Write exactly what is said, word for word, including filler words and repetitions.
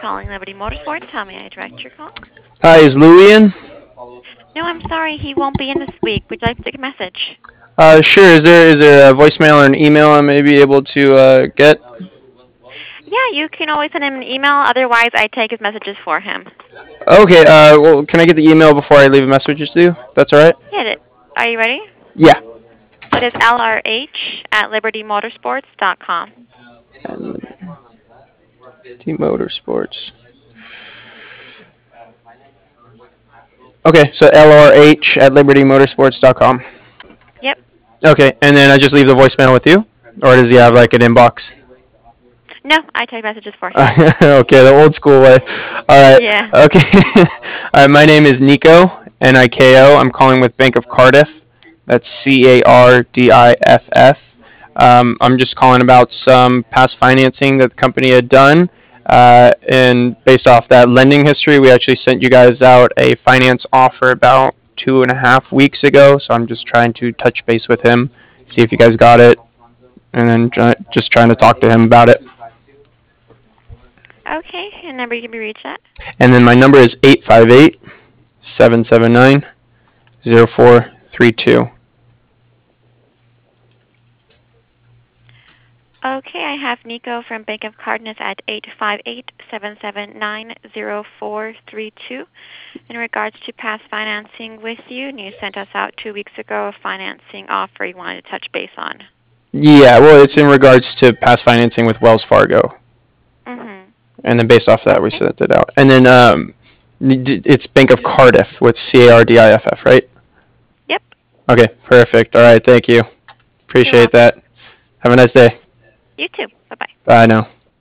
calling Liberty Motorsports. How may I direct your call? Hi, is Louie in? No, I'm sorry. He won't be in this week. Would you like to take a message? Uh, sure. Is there is there a voicemail or an email I may be able to uh, get? Yeah, you can always send him an email. Otherwise, I take his messages for him. Okay. Uh, well, can I get the email before I leave a message to you? That's all right. Hit it. Are you ready? Yeah. So it is L R H at liberty motorsports dot com. T Motorsports. Okay, so L R H at liberty motorsports dot com. Yep. Okay, and then I just leave the voicemail with you, or does he have like an inbox? No, I take messages for him. Okay, the old school way. All right. Yeah. Okay. All right. My name is Nico, N I K O. I'm calling with Bank of Cardiff. That's C A R D I F F. Um, I'm just calling about some past financing that the company had done. Uh, and based off that lending history, we actually sent you guys out a finance offer about two and a half weeks ago. So I'm just trying to touch base with him, see if you guys got it, and then try, just trying to talk to him about it. Okay, and number you can be reached at? And then my number is eight five eight, seven seven nine, zero four three two. Okay, I have Nico from Bank of Cardenas at eight five eight, seven seven nine, zero four three two. In regards to past financing with you, and you sent us out two weeks ago a financing offer you wanted to touch base on. Yeah, well, it's in regards to past financing with Wells Fargo. Mm-hmm. And then based off that, Okay. we sent it out. And then um, it's Bank of Cardiff with C A R D I F F, right? Yep. Okay, perfect. All right, thank you. Appreciate that. Have a nice day. You too. Bye-bye. Bye now.